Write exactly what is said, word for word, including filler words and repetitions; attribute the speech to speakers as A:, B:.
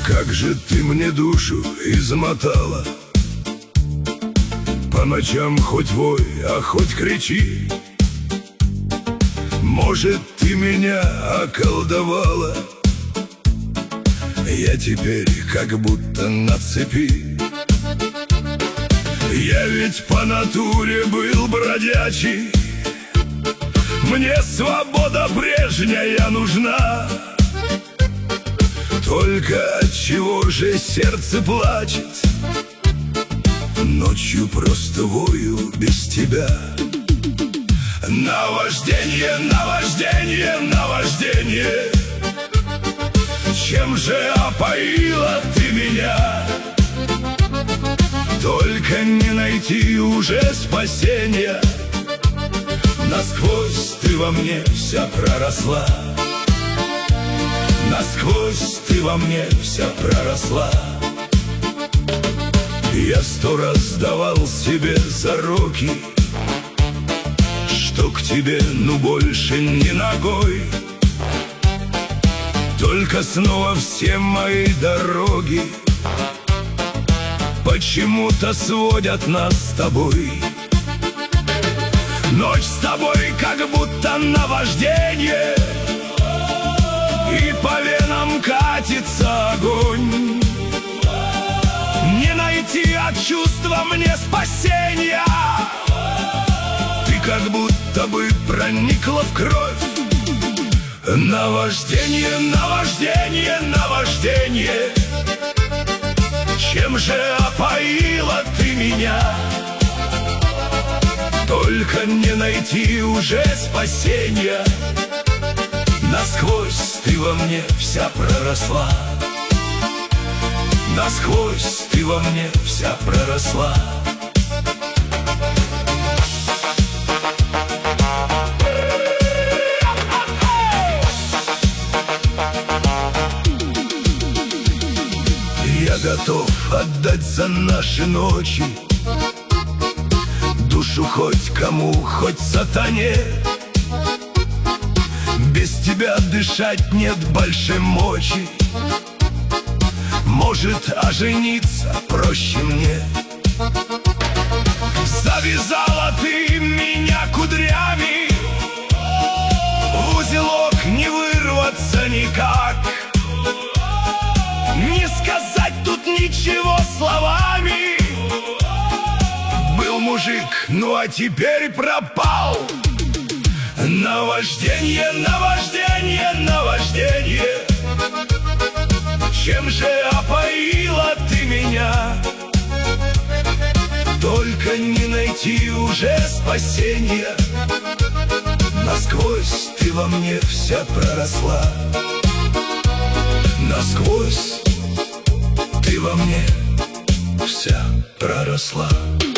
A: Как же ты мне душу измотала. По ночам хоть вой, а хоть кричи. Может, ты меня околдовала. Я теперь как будто на цепи. Я ведь по натуре был бродячий. Мне свобода прежняя нужна. Только отчего же сердце плачет? Ночью просто вою без тебя. Наваждение, наваждение, наваждение. Чем же опоила ты меня? Только не найти уже спасения. Насквозь ты во мне вся проросла. Насквозь ты во мне вся проросла. Я сто раз давал себе зароки, что к тебе ну больше ни ногой. Только снова все мои дороги почему-то сводят нас с тобой. Ночь с тобой как будто наваждение, и по венам катится огонь. Не найти от чувства мне спасения. Ты как будто бы проникла в кровь. Наваждение, наваждение, наваждение. Чем же опоила ты меня? Только не найти уже спасения. Насквозь ты во мне вся проросла. Насквозь ты во мне вся проросла. Я готов отдать за наши ночи душу хоть кому, хоть сатане. Без тебя дышать нет больше мочи. Может, ожениться проще мне. Завязала ты меня кудрями, в узелок не вырваться никак. Не сказать тут ничего словами. Был мужик, ну а теперь пропал. Наваждение, наваждение, наваждение. Чем же опоила ты меня? Только не найти уже спасения. Насквозь ты во мне вся проросла. Насквозь ты во мне вся проросла.